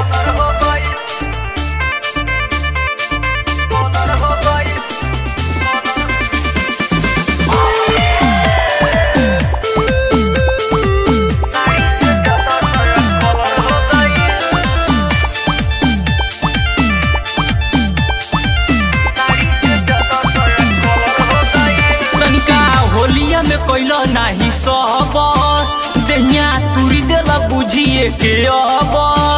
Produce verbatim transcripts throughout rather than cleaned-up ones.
कैलो नाही सब दहिया तुरी देला बुझिए के अब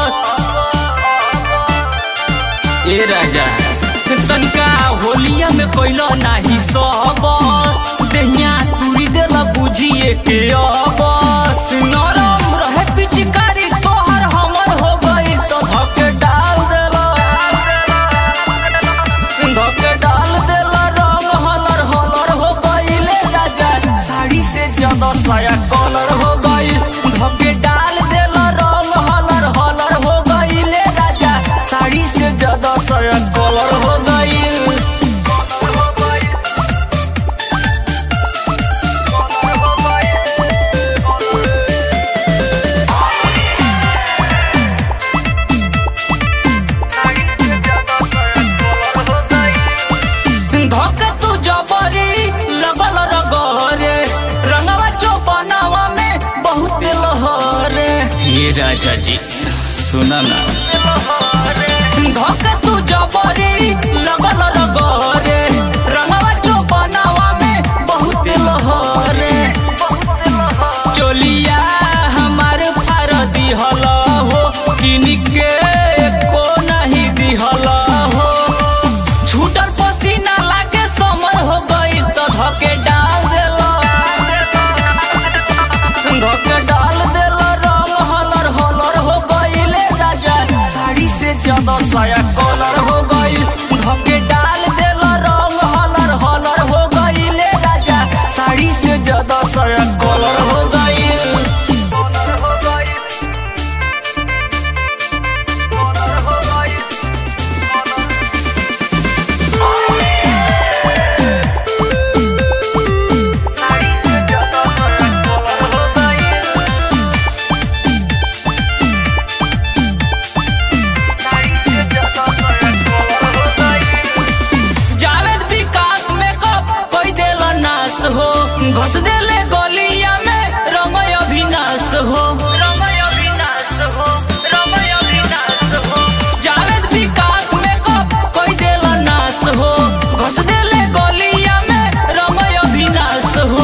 ए राजा तनिका होलिया में कैलो नाही सब दहिया तुरी देला बुझिए के अब नरम रहे पिचकारी तोहर हमर हो गई तो धके डाल देला धके डाल देला रंग हलर हलर हो गईले राजा साड़ी से ज्यादा साया कलर हो गई धके डाल देला रंग हलर हलर हो गईले राजा साड़ी से ज्यादा साया कलर हो गई। ये राजा जी सुना ना धोके तू जबरी लगल रगरे रंगवा जो बनावा में बहुत लहरे चोलिया हमार फार दिहल हो किनके को नहीं दिहल हो छूटल पसीना लागे समर हो गई तो धके डाल देला धके डाल देला ज्यादा साया कलर हो गई धके डाल देला रंग हलर हलर हो गई ले राजा साड़ी से ज्यादा साया कलर हो गई। घस देले गलिया में रंग अभिनाश हो रंग अभिनाश हो रंग अभिनाश हो जावेद विकास में कब कोई देला नाश हो घस देले गलिया में रंग अभिनाश हो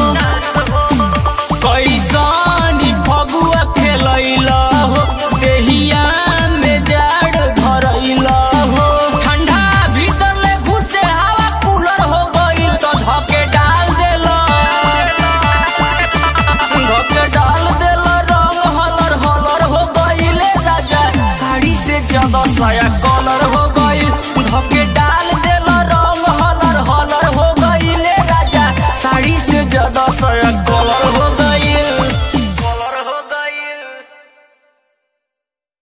कैसानी फगुआ खेलैला हो देहिया में जाड़ धरैला हो ठंडा भीतर ले घुसे हवा कूलर हो गइल तो धके डाल देला डाल देला रंग हलर हलर हो गईले राजा साड़ी से ज्यादा साया